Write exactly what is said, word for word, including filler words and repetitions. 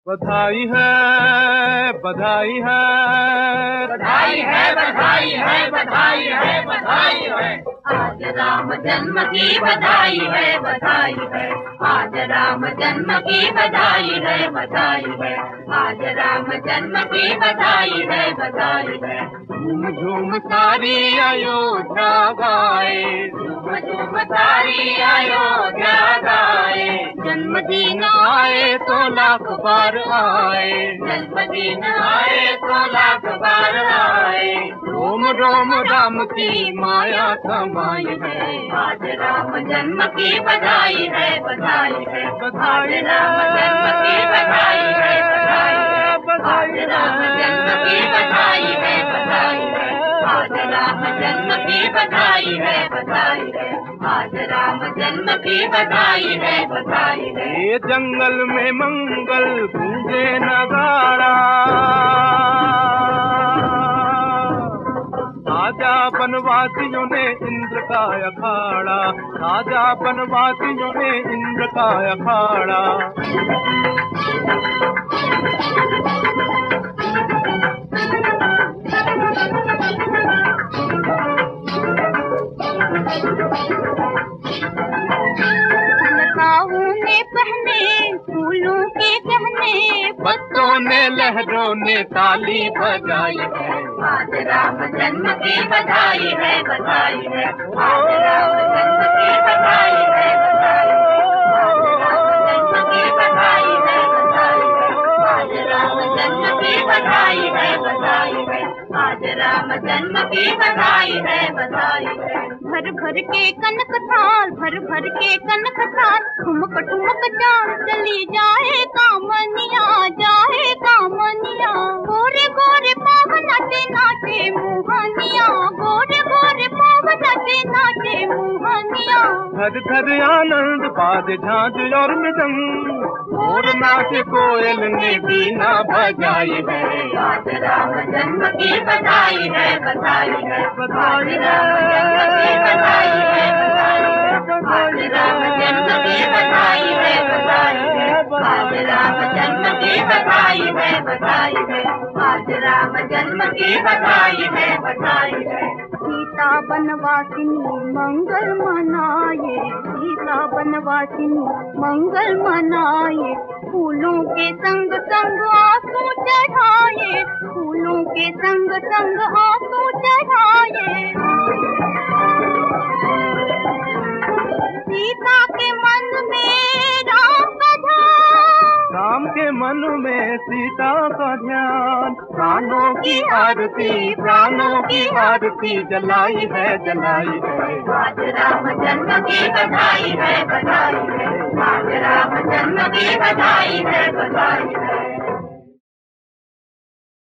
बधाई है बधाई है बधाई है बधाई है बधाई है बधाई है आज राम जन्म की बधाई है बधाई है आज राम जन्म की बधाई है बधाई है आज राम जन्म की बधाई है बधाई है झूम झूम सारी अयोध्या गाए झूम झूम सारी अयोध्या गाए जन्मदिन आए तो लाख बार आए जन्मदिन आए तो लाख बार आए रोम रोम राम की माया समाई है आज राम जन्म की बधाई है बधाई है बधाई आज राम जन्म की बधाई है बधाई है आज राम जन्म की बधाई है बधाई है आज राम जन्म की बधाई है बधाई है आज राम जन्म की बधाई है बधाई है ये जंगल में मंगल गूंजे नगाड़ा राजा बनवासियों ने इंद्र का अखाड़ा राजा बनवासियों ने इंद्र का अखाड़ा लताओं ने पहने फूलों के गहने बच्चों ने लहरों ने ताली बजाई है आज राम जन्म की बधाई है बधाई है आज राम जन्म की बधाई है बधाई है आज राम जन्म की बधाई है बधाई है आज राम जन्म की बधाई है बधाई है भर भर के कनक थाल भर भर के कनक थाल ठुमक ठुमक चांद चली जाए कामनिया जाए कामनिया गोरे गोरे पाव नाचे नाचे मोहनिया गोरे गोरे पाव नाचे नाचे मोहनिया घर घर आनंद बाद झांझ और मृदंग और नाचे कोयल ने बीना बजाई है आज राम जन्म की बधाई है बधाई है बधाई है बधाई है आज राम जन्म की बधाई है बधाई है आज राम जन्म की बधाई है बधाई है आज राम जन्म की बधाई है बधाई है सीता बनवासिनी मंगल मनाए सीता बनवासिनी मंगल मनाए फूलों के संग संग आंसू चढ़ाए फूलों के संग संग आंसू चढ़ाए सीता के मन में राम का ध्यान राम के मन में सीता का ध्यान प्राणों की आरती प्राणों की आरती जलाई है जलाई है आज राम जन्म की बधाई है बधाई है आज राम जन्म की बधाई है बधाई है